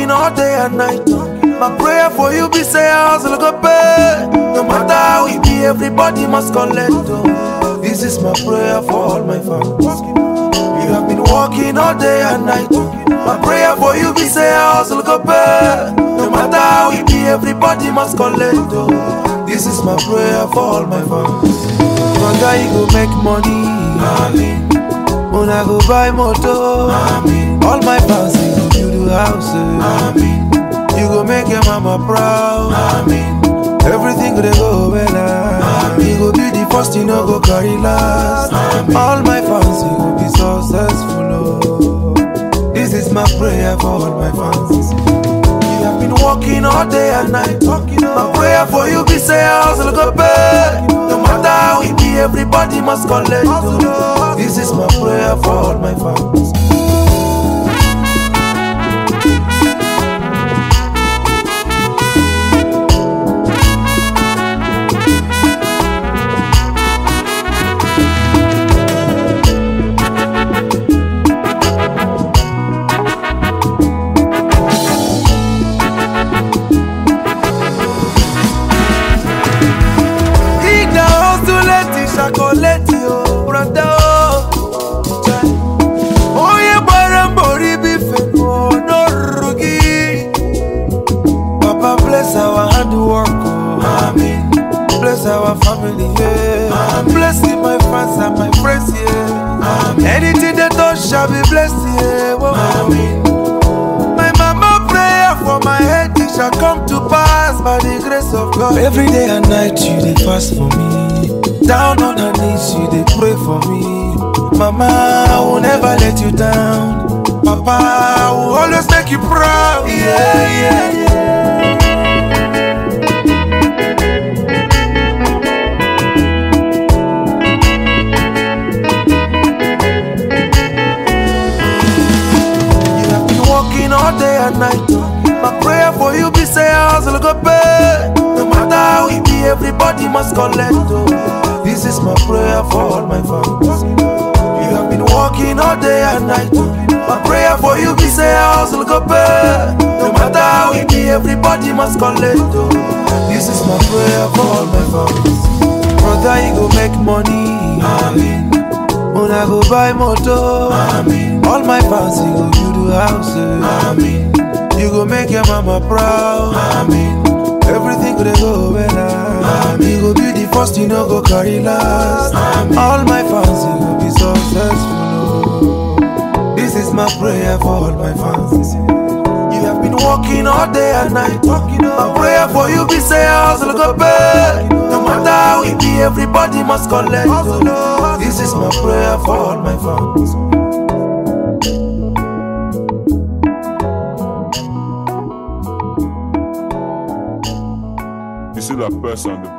working all day and night. My prayer for you be say hustle go pay. No matter how it be, everybody must collect. Oh. This is my prayer for all my fans. You have been working all day and night. My prayer for you be say hustle go pay. No matter how it be, everybody must collect. Oh. This is my prayer for all my fans. One guy you go make money. Amen. When I go buy motor. Amen. All my fans you go build a house. Amen. You go make your mama proud. Amen. Everything gonna go well. Amen. You go be the first, you know go carry last. Amen. All my fans you go be successful. Oh. This is my prayer for all my fans. You have been working all day and night. My prayer for you be say hustle go pay. No matter how it be, everybody must collect. Oh. This is my prayer for all my fans. Collect you, brother. Oh, yeah, Barambori be no rugi. Papa bless our handwork. Amen. Bless our family, yeah. Blessing my fans and my friends, yeah. Amen. Anything they touch shall be blessed, yeah. Amen. My mama prayer for my head, it shall come to pass by the grace of God. Every day and night you dey fast for me. Down on her knees, you they pray for me. Mama, I will never let you down. Papa, I will always make you proud. Yeah, yeah, yeah. You have been working all day and night. My prayer for you be say hustle go pay. No matter how it be, everybody must collect. Oh. This is my prayer for all my fans. You have been working all day and night. My prayer for you be say hustle go pay. No matter how it be, everybody must collect. Oh. This is my prayer for all my fans. Brother, you go make money. Amen. When I go buy motor. Amen. All my fans you go build a house. Amen. You go make your mama proud. Amen. Everything gonna go well. You go be the first, you know go carry last. Amen. All my fans, you go be successful. Oh. This is my prayer for all my fans. You have been working all day and night. My prayer for you be say hustle go pay. No matter how it be, everybody must collect. Oh. This is my prayer for all my fans. You see that person on the